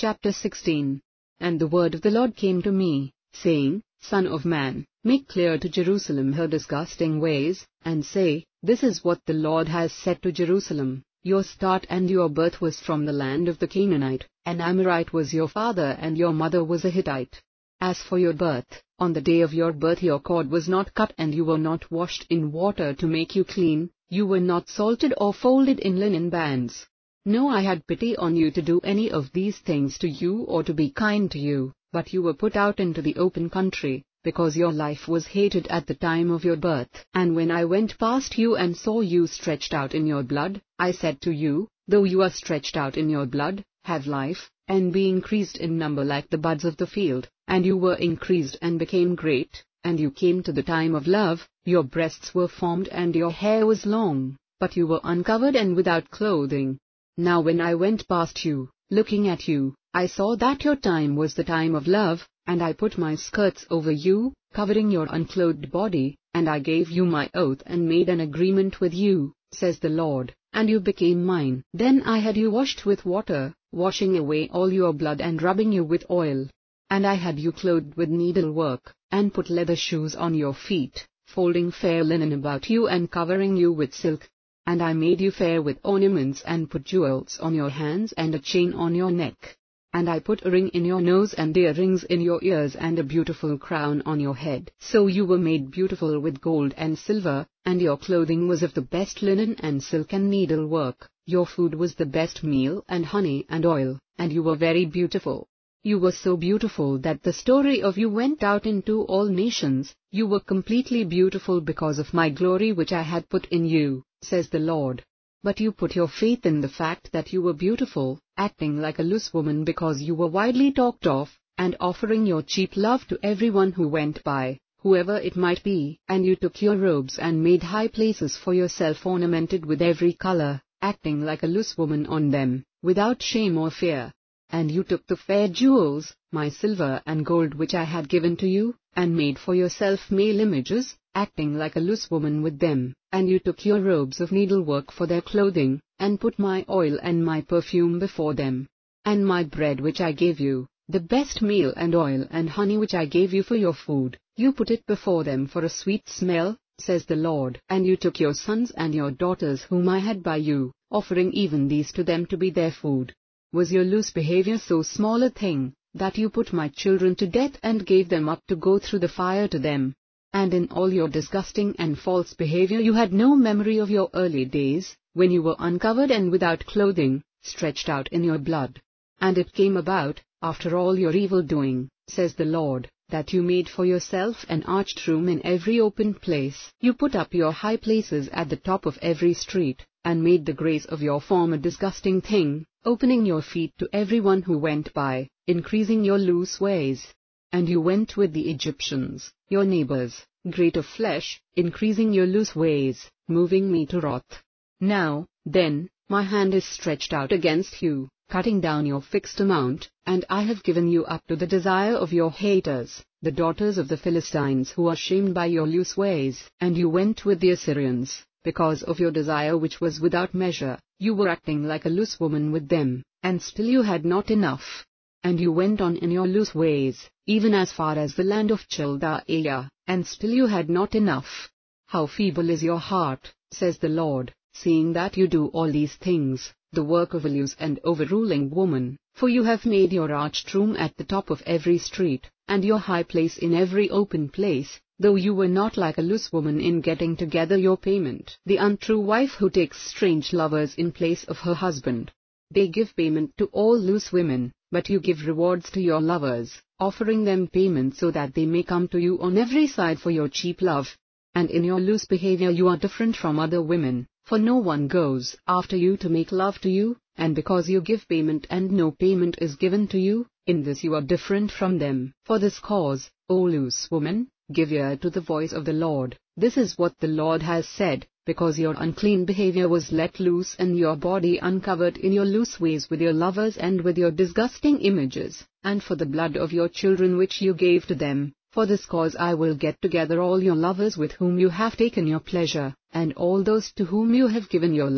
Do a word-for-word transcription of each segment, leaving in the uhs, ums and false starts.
chapter sixteen. And the word of the Lord came to me, saying, Son of man, make clear to Jerusalem her disgusting ways, and say, This is what the Lord has said to Jerusalem. Your start and your birth was from the land of the Canaanite, an Amorite was your father and your mother was a Hittite. As for your birth, on the day of your birth your cord was not cut and you were not washed in water to make you clean, you were not salted or folded in linen bands. No, I had pity on you to do any of these things to you or to be kind to you, but you were put out into the open country, because your life was hated at the time of your birth. And when I went past you and saw you stretched out in your blood, I said to you, Though you are stretched out in your blood, have life, and be increased in number like the buds of the field. And you were increased and became great, and you came to the time of love, your breasts were formed and your hair was long, but you were uncovered and without clothing. Now when I went past you, looking at you, I saw that your time was the time of love, and I put my skirts over you, covering your unclothed body, and I gave you my oath and made an agreement with you, says the Lord, and you became mine. Then I had you washed with water, washing away all your blood and rubbing you with oil. And I had you clothed with needlework, and put leather shoes on your feet, folding fair linen about you and covering you with silk. And I made you fair with ornaments and put jewels on your hands and a chain on your neck. And I put a ring in your nose and earrings in your ears and a beautiful crown on your head. So you were made beautiful with gold and silver, and your clothing was of the best linen and silk and needlework. Your food was the best meal and honey and oil, and you were very beautiful. You were so beautiful that the story of you went out into all nations. You were completely beautiful because of my glory which I had put in you, says the Lord. But you put your faith in the fact that you were beautiful, acting like a loose woman because you were widely talked of, and offering your cheap love to everyone who went by, whoever it might be. And you took your robes and made high places for yourself ornamented with every color, acting like a loose woman on them, without shame or fear. And you took the fair jewels, my silver and gold which I had given to you, and made for yourself male images, acting like a loose woman with them. And you took your robes of needlework for their clothing, and put my oil and my perfume before them. And my bread which I gave you, the best meal and oil and honey which I gave you for your food, you put it before them for a sweet smell, says the Lord. And you took your sons and your daughters whom I had by you, offering even these to them to be their food. Was your loose behavior so small a thing, that you put my children to death and gave them up to go through the fire to them? And in all your disgusting and false behavior you had no memory of your early days, when you were uncovered and without clothing, stretched out in your blood. And it came about, after all your evil doing, says the Lord, that you made for yourself an arched room in every open place. You put up your high places at the top of every street, and made the grace of your form a disgusting thing, opening your feet to everyone who went by, increasing your loose ways. And you went with the Egyptians, your neighbors, great of flesh, increasing your loose ways, moving me to wrath. Now, then, my hand is stretched out against you, cutting down your fixed amount, and I have given you up to the desire of your haters, the daughters of the Philistines who are shamed by your loose ways. And you went with the Assyrians, because of your desire which was without measure. You were acting like a loose woman with them, and still you had not enough. And you went on in your loose ways, even as far as the land of Chaldea, and still you had not enough. How feeble is your heart, says the Lord, seeing that you do all these things, the work of a loose and overruling woman. For you have made your arched room at the top of every street, and your high place in every open place, though you were not like a loose woman in getting together your payment. The untrue wife who takes strange lovers in place of her husband. They give payment to all loose women, but you give rewards to your lovers, offering them payment so that they may come to you on every side for your cheap love. And in your loose behavior you are different from other women, for no one goes after you to make love to you, and because you give payment and no payment is given to you, in this you are different from them. For this cause, O loose woman, give ear to the voice of the Lord. This is what the Lord has said, because your unclean behavior was let loose and your body uncovered in your loose ways with your lovers and with your disgusting images, and for the blood of your children which you gave to them. For this cause I will get together all your lovers with whom you have taken your pleasure, and all those to whom you have given your love,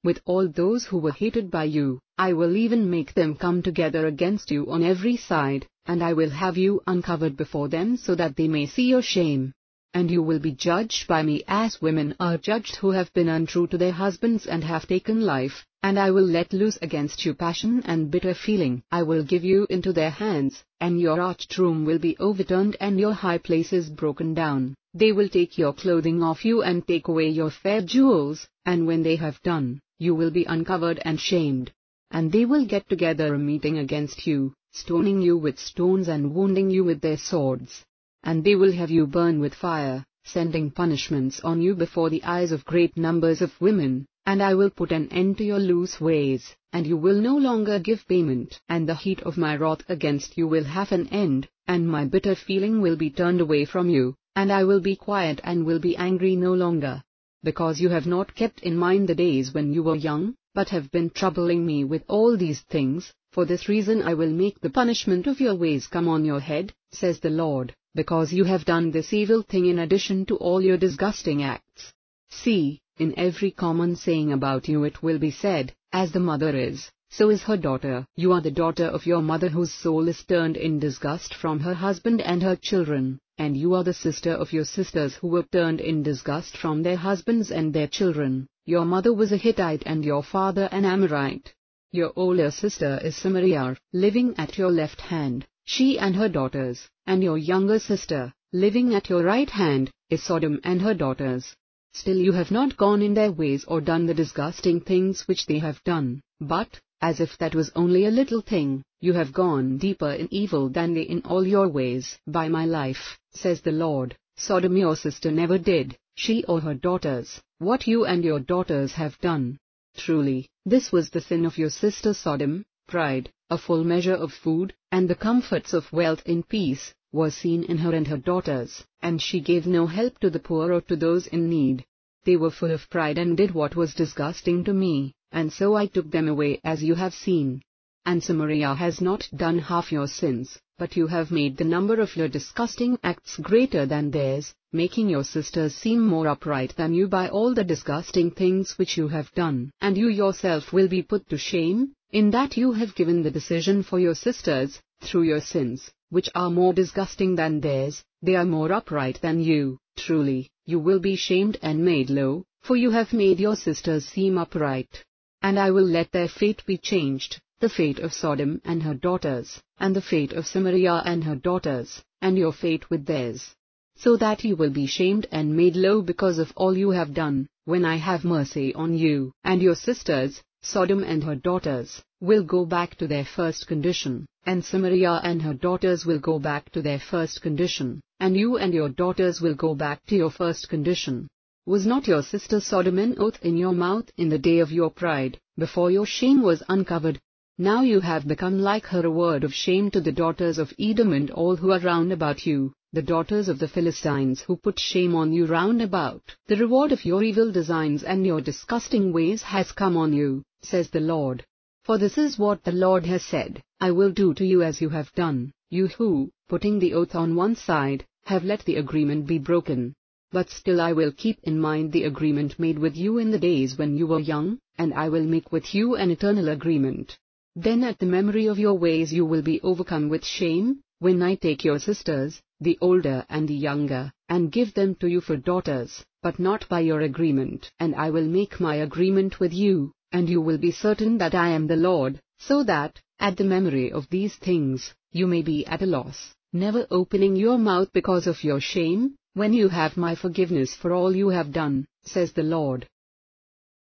with all those who were hated by you. I will even make them come together against you on every side, and I will have you uncovered before them so that they may see your shame. And you will be judged by me as women are judged who have been untrue to their husbands and have taken life, and I will let loose against you passion and bitter feeling. I will give you into their hands, and your arched room will be overturned and your high places broken down. They will take your clothing off you and take away your fair jewels, and when they have done, you will be uncovered and shamed. And they will get together a meeting against you, stoning you with stones and wounding you with their swords. And they will have you burn with fire, sending punishments on you before the eyes of great numbers of women, and I will put an end to your loose ways, and you will no longer give payment. And the heat of my wrath against you will have an end, and my bitter feeling will be turned away from you, and I will be quiet and will be angry no longer. Because you have not kept in mind the days when you were young, but have been troubling me with all these things, for this reason I will make the punishment of your ways come on your head, says the Lord. Because you have done this evil thing in addition to all your disgusting acts. See, in every common saying about you it will be said, as the mother is, so is her daughter. You are the daughter of your mother whose soul is turned in disgust from her husband and her children, and you are the sister of your sisters who were turned in disgust from their husbands and their children. Your mother was a Hittite and your father an Amorite. Your older sister is Samaria, living at your left hand, she and her daughters, and your younger sister, living at your right hand, is Sodom and her daughters. Still you have not gone in their ways or done the disgusting things which they have done, but, as if that was only a little thing, you have gone deeper in evil than they in all your ways. By my life, says the Lord, Sodom your sister never did, she or her daughters, what you and your daughters have done. Truly, this was the sin of your sister Sodom. Pride, a full measure of food, and the comforts of wealth in peace, was seen in her and her daughters, and she gave no help to the poor or to those in need. They were full of pride and did what was disgusting to me, and so I took them away as you have seen. And Samaria has not done half your sins, but you have made the number of your disgusting acts greater than theirs, making your sisters seem more upright than you by all the disgusting things which you have done. And you yourself will be put to shame, in that you have given the decision for your sisters, through your sins, which are more disgusting than theirs. They are more upright than you. Truly, you will be shamed and made low, for you have made your sisters seem upright. And I will let their fate be changed, the fate of Sodom and her daughters, and the fate of Samaria and her daughters, and your fate with theirs. So that you will be shamed and made low because of all you have done, when I have mercy on you. And your sisters, Sodom and her daughters, will go back to their first condition, and Samaria and her daughters will go back to their first condition, and you and your daughters will go back to your first condition. Was not your sister Sodom an oath in your mouth in the day of your pride, before your shame was uncovered? Now you have become like her, a word of shame to the daughters of Edom and all who are round about you, the daughters of the Philistines who put shame on you round about. The reward of your evil designs and your disgusting ways has come on you, says the Lord. For this is what the Lord has said, I will do to you as you have done, you who, putting the oath on one side, have let the agreement be broken. But still I will keep in mind the agreement made with you in the days when you were young, and I will make with you an eternal agreement. Then at the memory of your ways you will be overcome with shame, when I take your sisters, the older and the younger, and give them to you for daughters, but not by your agreement. And I will make my agreement with you, and you will be certain that I am the Lord, so that, at the memory of these things, you may be at a loss, never opening your mouth because of your shame, when you have my forgiveness for all you have done, says the Lord.